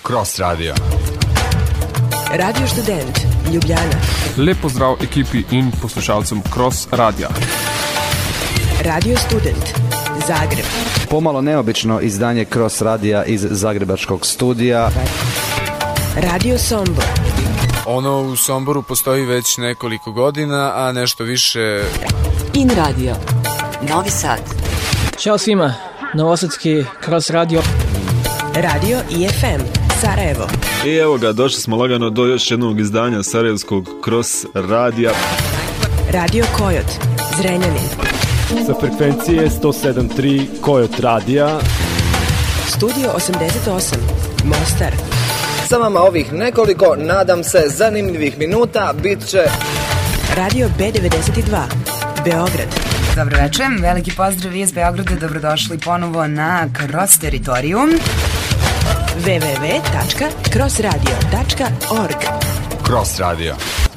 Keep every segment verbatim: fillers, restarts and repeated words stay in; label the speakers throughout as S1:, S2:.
S1: Cross Radio.
S2: Radio Student, Ljubljana.
S3: Lep pozdrav ekipi in poslušalcem Cross Radia.
S2: Radio Student, Zagreb.
S4: Pomalo neobično izdanje Cross Radija iz zagrebačkog studija.
S2: Radio Sombor.
S5: Ono u Somboru postoji već nekoliko godina, a nešto više...
S6: In Radio, Novi Sad.
S7: Ćao svima, novosadski Cross Radio.
S2: Radio I F M, Sarajevo.
S8: I evo ga, došli smo lagano do još jednog izdanja sarajevskog Cross Radija.
S2: Radio Kojot, Zrenjanin.
S9: Sa frekvencije sto sedam tri Kojot Radija.
S2: Studio osamdeset osam, Mostar.
S10: Sa vama ovih nekoliko, nadam se, zanimljivih minuta bit će...
S2: Radio B devedeset dva, Beograd.
S11: Dobro večer, veliki pozdrav iz Beograda, dobrodošli ponovo na Cross Teritoriju.
S2: w w w tačka cross radio tačka org.
S1: Cross Radio.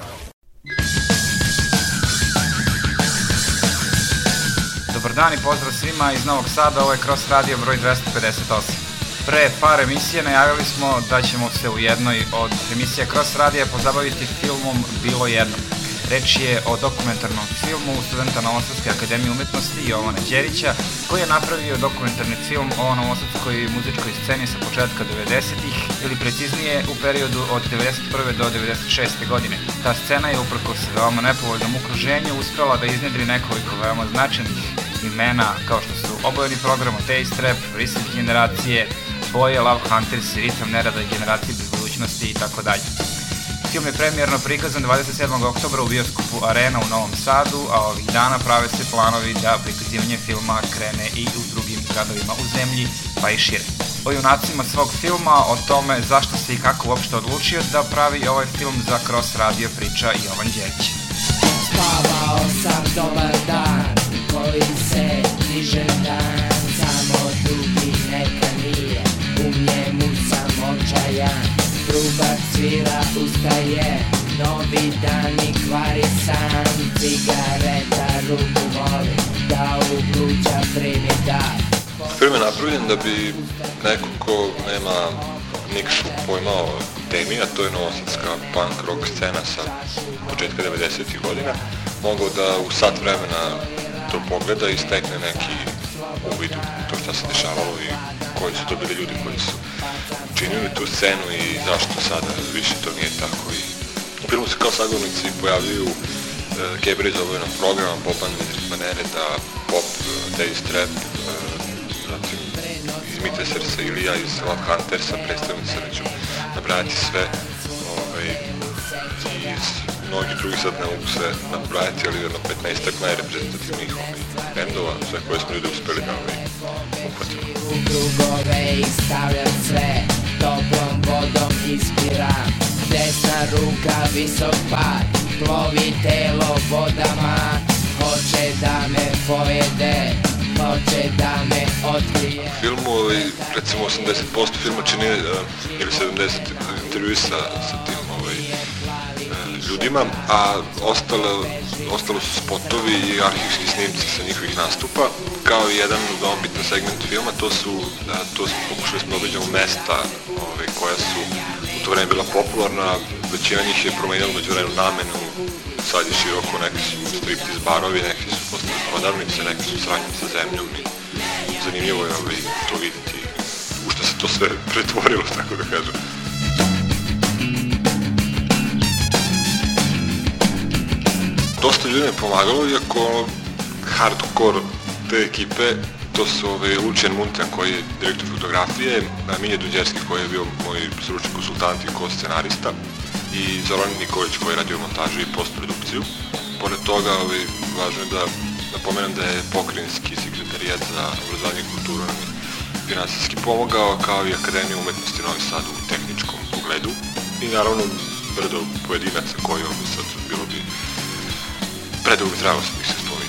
S12: Dobar dan i pozdrav svima iz Novog Sada, ovo je Cross Radio broj dvesta pedeset osam. Pre par emisije najavili smo da ćemo se u jednoj od emisija Cross Radija pozabaviti filmom Bilo jednom. Reč je o dokumentarnom filmu studenta Novosadske akademije umetnosti Jovana Đerića, koji je napravio dokumentarni film o novosadskoj muzičkoj sceni sa početka devedesetih ili preciznije u periodu od devedeset prve do devedeset šeste godine. Ta scena je uprkos veoma nepovoljnom okruženju uspela da iznedri nekoliko veoma značajnih imena kao što su Obojeni program, Taste Rap, Reset generacije, Boje, Love Hunters, Ritam nerada i Generacije bez budućnosti i tako dalje. Film je premijerno prikazan dvadeset sedmog oktobra u bioskopu Arena u Novom Sadu, a ovih dana prave se planovi da prikazivanje filma krene i u drugim gradovima u zemlji, pa i šire. O junacima svog filma, o tome zašto se i kako uopšte odlučio da pravi ovaj film za Cross Radio priča Jovan Đerić.
S13: Spavao sam dobar dan, koji se diže dan, samo drugi neka nije, u njemu sam očajan. Truba svira, ustaje, novi dan i kvari san, cigareta ruku voli, da u pluća primi dar.
S14: Film je napravljen da bi neko ko nema nikakvog pojma o temi, a to je novosadska punk rock scena sa početka devedesetih godina, mogao da u sat vremena to pogleda i stekne neki uvid u to šta se dešavalo i koji su to bili ljudi koji su činili tu scenu i zašto sada više to nije tako. I u filmu se kao sagovornici pojavljuju uh, Kebra iz Obojenog programa, Boban iz Nereda, Pop, uh, Taste Rap, uh, zatim iz Mite Srsa ili ja iz Love Huntersa, predstavnici reću nabrajati sve ovaj, i iz mnogi drugi sad ne mogu sve nabrajati, ali jedno petnaestak najreprezentativnih ovaj, bendova, sve koje smo ljudi uspeli da ovaj, uhvatimo.
S13: U krugove i stavljam sve, toplom vodom ispiram, desna ruka visok pad, plovi telo vodama, hoće da me pojede, hoće da me otkrije.
S14: U filmu, ovaj, recimo osamdeset posto filma čini, uh, ili sedamdeset intervju sa, sa tim ovaj, uh, ljudima, a ostalo, ostalo su spotovi i arhivski snimci sa njihovih nastupa, kao i jedan veoma bitan segment filma, to su, da, to smo pokušali smo da obiđemo mesta ovaj, koja su u to vreme bila popularna, većina njih je promenila među vremenu namenu, sad je široko, neki su striptiz barovi, neki su postali prodavnice, neki su sranjem sa zemljom i zanimljivo je ovaj, to vidjeti u što se to sve pretvorilo, tako da kažem. Dosta ljudi me pomagalo, iako hardcore te ekipe, to su ovaj, Lucian Muntan koji je direktor fotografije, Milje Dunđerski koji je bio moj stručni konsultant i ko-scenarista i Zoran Nikolić koji je radio montažu i postprodukciju. Pored toga, ovaj, važno je da napomenem da je pokrajinski sekretarijat za obrazovanje i kulturu nam je finansijski pomogao, kao i Akademija umetnosti Novi Sad u tehničkom pogledu i naravno brdo pojedinaca koji ovdje sad bilo bi predugo bi trebalo sam ih se spominio.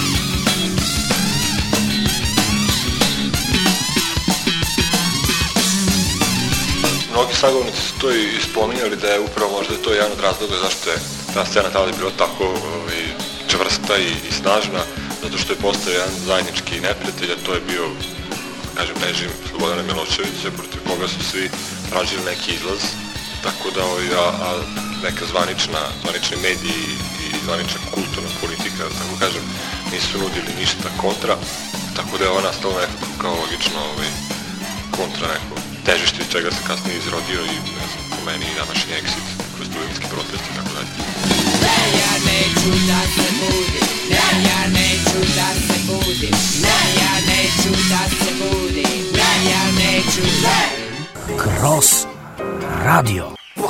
S14: Mnogi sagovornici su to i spominjali da je upravo možda to jedan od razloga zašto je ta scena tada bila tako ovaj, čvrsta i, i snažna, zato što je postao jedan zajednički neprijatelj, a to je bio kažem, režim Slobodana Miloševića, protiv koga su svi tražili neki izlaz, tako da ovaj, a, a neka zvanična, zvanični mediji i zvanična kulturna politika, tako kažem, nisu nudili ništa kontra, tako da je ovo nastalo nekako kao logično ovaj, kontra neko težište iz čega se kasnije izrodio i ne znam, po meni i današnji exit kroz studentski protest i tako dalje.
S13: Ne, ja neću da se budim, ne, ja neću da se budim, ne, ja neću da se budim, ne, ja neću da...
S15: Cross Radio.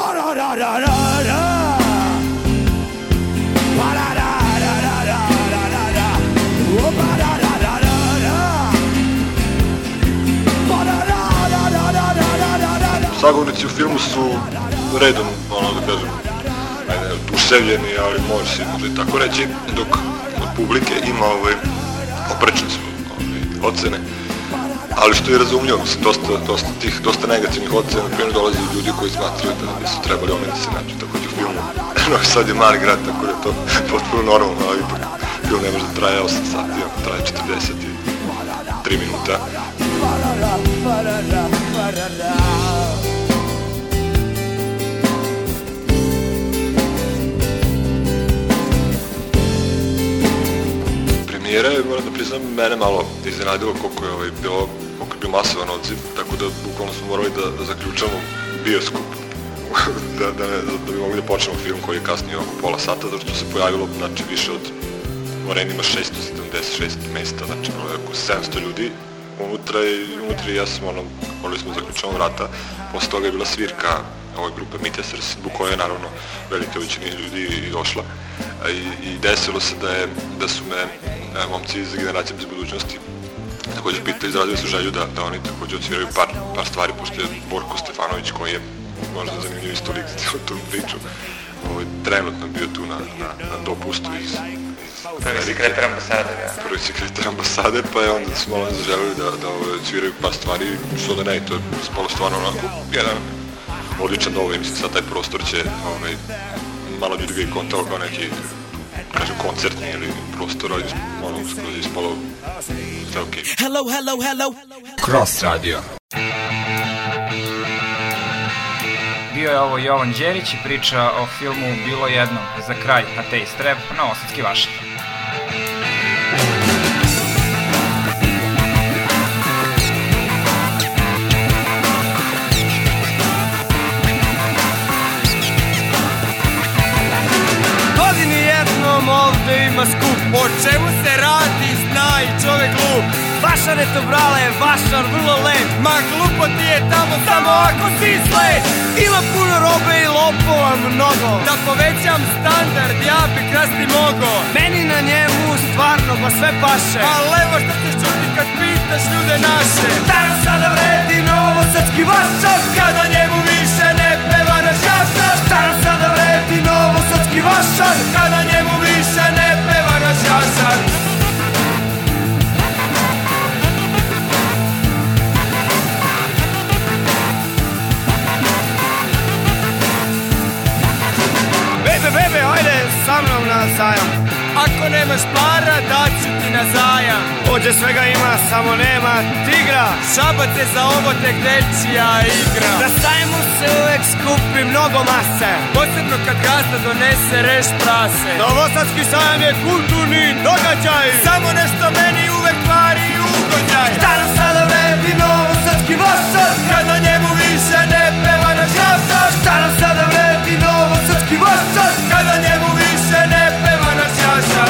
S14: Sagovornici u filmu su redom, ono da kažem, useljeni, ali može se možda tako reći, dok od publike ima ove, oprečne su ove, ocene. Ali što je razumljivo, mislim, dosta, dosta tih, dosta negativnih ocena, na primjer, dolazi od ljudi koji smatraju da su trebali oni da se nađu također u filmu. Novi Sad je mali grad, tako da je to potpuno normalno, ali ipak film ne može da traje osam sati, ako traje četrdeset tri minuta. Premijera je, moram da priznam, mene malo iznenadilo koliko je ovaj, bilo, koliko je bio masovan odziv, tako da bukvalno smo morali da, da zaključamo bioskop, da, da, ne, da bi mogli da počnemo film koji je kasnije oko pola sata, zato što se pojavilo znači, više od u areni ima šesto sedamdeset šest mesta, znači bilo je oko sedamsto ljudi unutra i unutra i ja sam ono, morali smo da zaključamo vrata, posle toga je bila svirka ove grupe Mitesers, zbog koje je naravno velika većina ljudi i došla. I, i desilo se da, je, da su me e, momci iz Generacije bez budućnosti također pitali, izrazili su želju da, da oni također odsviraju par, par stvari, pošto je Borko Stefanović, koji je možda zanimljiv isto lik za cijelu tu priču, ovaj, trenutno bio tu na, na, na dopustu iz, iz
S12: Prvi sekretar ambasade, da.
S14: Prvi sekretar ambasade, pa je onda smo malo zaželili da, da ovaj, odsviraju par stvari, što da ne, to je spolo stvarno onako jedan odličan dovolj, mislim sad taj prostor će ovaj, malo ljudi ga i kontao kao neki, kažem, koncertni ili prostor, ali ono skroz ispalo sve okej. Okay.
S15: Hello, hello, hello.
S1: Cross Radio.
S12: Bio je ovo Jovan Đerić i priča o filmu Bilo jednom, za kraj Ateist Rap, Novosadski Vašar.
S16: Ovde ima skup, o čemu se radi, zna i čovek glup. Vašar je to brale, vašar vrlo lep, ma glupo ti je tamo samo ako si slep. Ima puno robe i lopova mnogo, da povećam standard ja bi krasti mogo. Meni na njemu stvarno ba sve paše, a levo što ćeš čuti kad pitaš ljude naše. Danas sada vredi novosadski vašar, kada njemu više ne peva naš jašar. Danas sada vredi novosadski vašar, kada njemu više ne peva naš jašar. Bebe, bebe, ajde sa mnom na zajam. Ako nemaš para, daću ti na zajam. Ođe svega ima, samo nema tigra. Šabac je za obotek dečija igra. Na sajmu se uvek skupi mnogo mase, posebno kad gazda donese reš prase. Novosadski sajam je kulturni događaj, samo nešto meni uvek kvari ugođaj. Šta nam sada vredi novosadski vašar, kada njemu više ne peva naš jašar. Šta nam sada vredi novosadski vašar, kada njemu više ne peva naš jašar.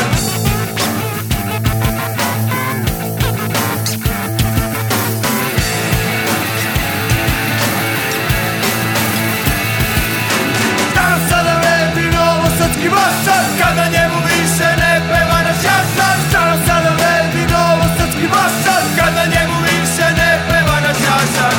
S16: Novosadski vašar, kada njemu više ne peva naš jašar. Šta nam sada vredi novosadski vašar, kada njemu više ne peva naš jašar.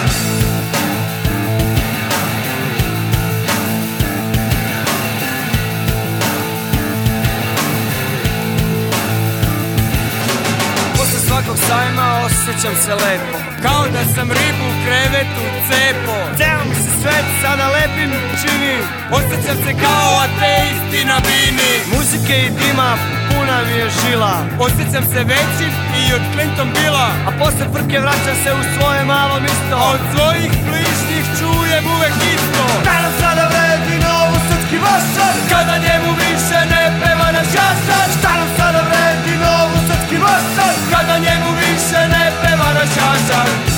S16: Posle svakog sajma osjećam se lepo, kao da sam ribu u krevetu cepo. Ceo mi se svet sada lepim čini, osjećam se kao ateisti na bini. Muzike i dima pun puna mi je žila. Osjećam se većim i od Clinton Billa, a posle frke vraćam se u svoje malo misto, a od svojih bližnjih čujem uvek isto. Da nam sada vredi novosadski vašar, kada njemu više ne peva naš jašar. Šta nam sada vredi novosadski vašar, kada njemu više ne peva naš jašar.